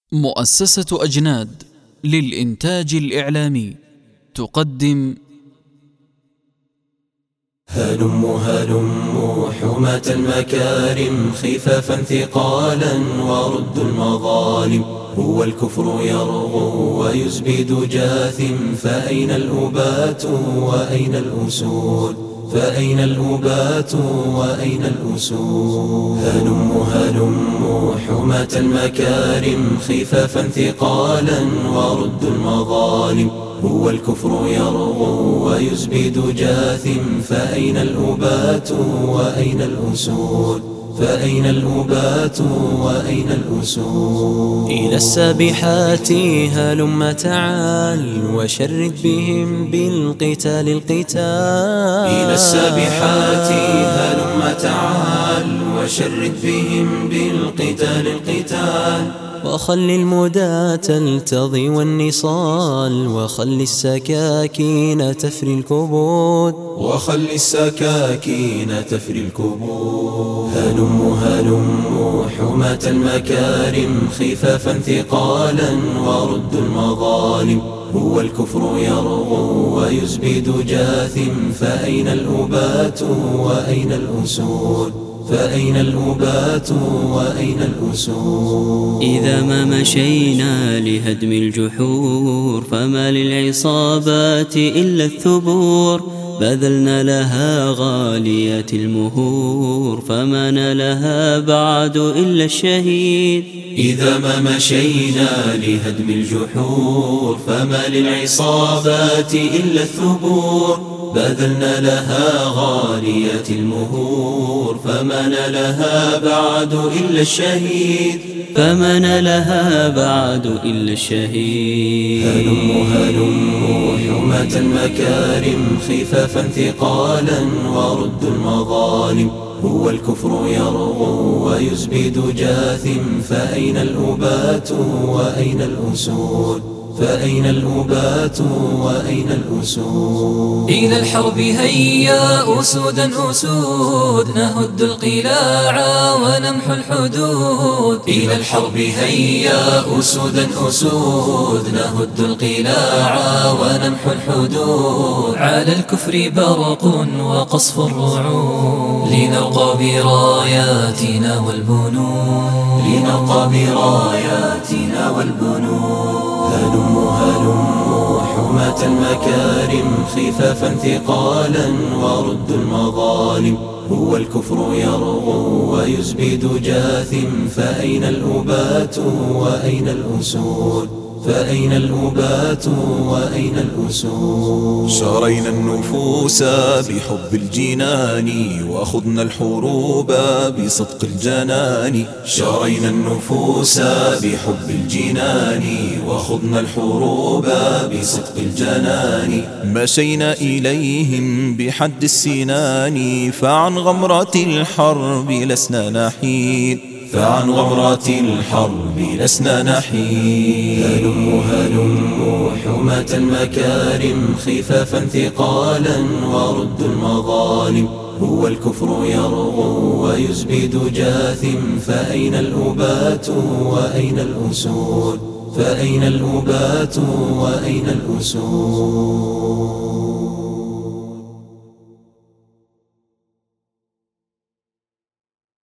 مؤسسة أجناد للإنتاج الإعلامي تقدم هلموا هلموا حماة المكارم خفافا ثقالا وردوا المظالم. هو الكفر يرغو ويزبد جاثم، فأين الأبات وأين الأسود؟ فأين الأبات وأين الأسود؟ هلموا هلموا حماة المكارم خفافا ثقالا وردوا المظالم. هو الكفر يرغو ويزبد جاثم، فأين الأبات وأين الأسود؟ فأين الأبات وأين الأسود؟ إلى السابحات هلم تعال وشرد بهم بالقتال القتال. إلى السابحات هلم تعال وشرد بهم بالقتال القتال. وخل المدى تلتضي والنصال، وخل السكاكين تفري الكبود، وخل السكاكين تفري الكبود. هلموا هلموا حماة المكارم خفافا ثقالا وردوا المظالم. هو الكفر يرغو ويزبد جاثم، فأين الأبات وأين الأسود؟ فأين الأبات وأين الأسود؟ إذا ما مشينا لهدم الجحور، فما للعصابات إلا الثبور. بذلنا لها غاليات المهور، فما نالها بعد إلا الشهيد. إذا ما مشينا لهدم الجحور، فما للعصابات إلا الثبور. بذلنا لها غاليات المهور، فما نالها بعد إلا الشهيد. فما نالها بعد إلا الشهيد. هلموا هلموا حماة المكارم خفافا ثقالا وردوا المظالم. هو الكفر يرغو ويزبد جاثم، فأين الأبات وأين الأسود؟ فأين الأبات وأين الأسود؟ إلى الحرب هيا أسودا أسود، نهد القلاع ونمحو الحدود. إلى الحرب هيا أسودا أسود، نهد القلاع ونمحو الحدود. على الكفر برق وقصف الرعود، لنرقى براياتنا والبنود. لنرقى براياتنا والبنود. هلموا هلموا حماة المكارم خفافا ثقالا وردوا المظالم. هو الكفر يرغو ويزبد جاثم، فأين الأبات وأين الأسود؟ فأين الأبات وأين الأسود؟ شرينا النفوس بحب الجنان، وأخذنا الحروب بصدق الجنان. شرينا النفوس بحب الجنان، وأخذنا الحروب بصدق الجنان. مشينا إليهم بحد السنان، فعن غمرة الحرب لسنا نحيد. فعن غمرة الحرب لسنا نحيد. هلموا هلموا حماة المكارم خفافا ثقالا وردوا المظالم. هو الكفر يرغو ويزبد جاثم، فأين الأبات وأين الأسود؟ فأين الأبات وأين الأسود؟